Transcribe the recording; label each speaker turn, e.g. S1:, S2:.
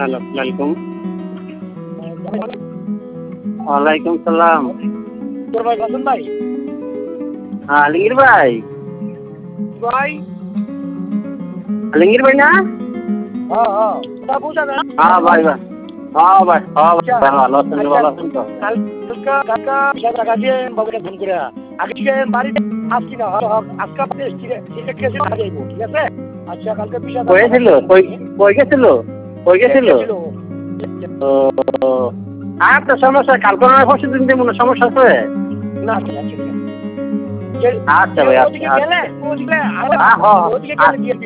S1: Hello, আসসালামু ওয়ালাইকুম সালাম।
S2: তোর ভাই রতন ভাই
S1: আলমগীর ভাই,
S2: ভাই
S1: আলমগীর ভাই না?
S2: হ্যাঁ ওটা বুঝা না
S1: হ্যাঁ ভাই ভাই, হ্যাঁ ভাই, হ্যাঁ ভাই, ভালো আছেন? ভালো আছেন তো?
S2: কালকা হিসাব রাখা দিয়ে বাবুকে ফোন করে আগে থেকে বাড়িতে আসছি না আজকে সিলেট গেছে যাইব, ঠিক আছে? আচ্ছা কালকে বিষয়
S1: কই ছিল? কই গেছিল? কই গেছিল? ও, আর তো সমস্যা, কালকে নয় পরশু দিন দিয়ে মনে সমস্যা আছে।
S2: না
S1: আচ্ছা ভাই, আচ্ছা,
S2: ওদিকে গেলে
S1: হ্যাঁ, হ্যাঁ,
S2: ওদিকে গেলে